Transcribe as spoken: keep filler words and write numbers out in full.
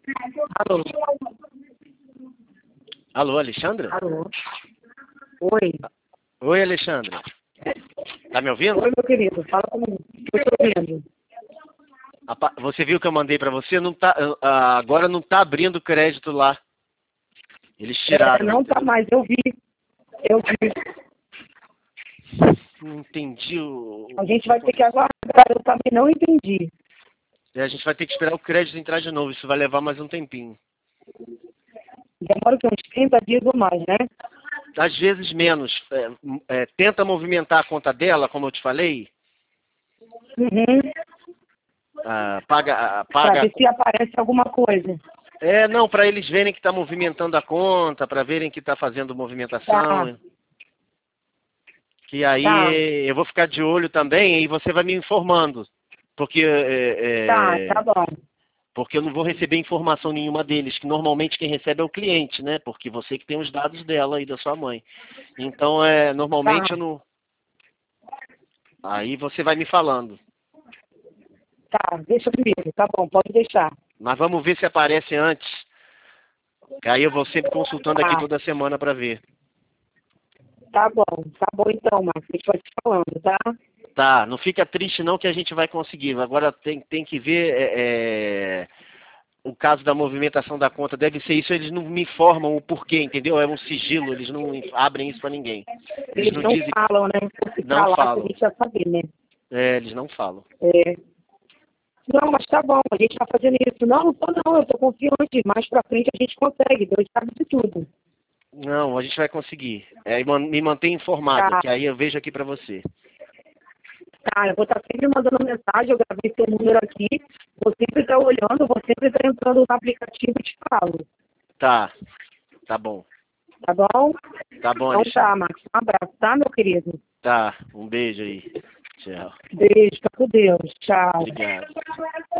Alô? Alô, Alexandra? Alô? Oi. Oi, Alexandra. Tá me ouvindo? Oi, meu querido. Fala comigo. Eu tô ouvindo. Apa- Você viu que eu mandei pra você? Não tá, ah, agora não tá abrindo crédito lá. Eles tiraram. É, não tá entendeu? mais. Eu vi. Eu vi. Não entendi o... A o gente que vai ter aconteceu. que aguardar. Eu também não entendi. É, a gente vai ter que esperar o crédito entrar de novo. Isso vai levar mais um tempinho. Demora que uns trinta dias ou mais, né? Às vezes menos. É, é, tenta movimentar a conta dela, como eu te falei. Uhum. Ah, paga, ah, Pra paga. ver se aparece alguma coisa. É, não, para eles verem que está movimentando a conta, para verem que está fazendo Tá, movimentação. Que tá, aí eu vou ficar de olho também e você vai me informando. Porque, tá, é, tá é, bom. porque eu não vou receber informação nenhuma deles, que normalmente quem recebe é o cliente, né? Porque você que tem os dados dela e da sua mãe. Então, é, Tá, normalmente eu não. Aí você vai me falando. tá. Deixa comigo. Tá bom, pode deixar. Mas vamos ver se aparece antes. Que aí eu vou sempre consultando aqui Tá, toda semana para ver. tá bom. Tá bom então, Marcos. A gente vai te falando, tá? Tá, não fica triste não que a gente vai conseguir. Agora tem, tem que ver é, é, o caso da movimentação da conta. Deve ser isso, eles não me informam o porquê, entendeu? É um sigilo, eles não abrem isso para ninguém. Eles Eles não não dizem, falam, né? Se não falar, a falam. gente já saber, né? É, eles não falam. É. Não, mas tá bom, a gente tá fazendo isso. Não, não tô não, eu tô confiante. Mais pra frente a gente consegue, Deus sabe de tudo. Não, a gente vai conseguir. É, e man- me mantém informado, Tá, que aí eu vejo aqui para você. tá, eu vou estar sempre mandando mensagem, eu gravei seu número aqui, vou sempre estar olhando, vou sempre estar entrando no aplicativo e te falo. Tá, tá bom. Tá bom? Tá bom, Então tá, Alexandre. Marcos. Um abraço, tá, meu querido? Tá, um beijo aí. Tchau. Beijo, tá com Deus. Tchau. Obrigado.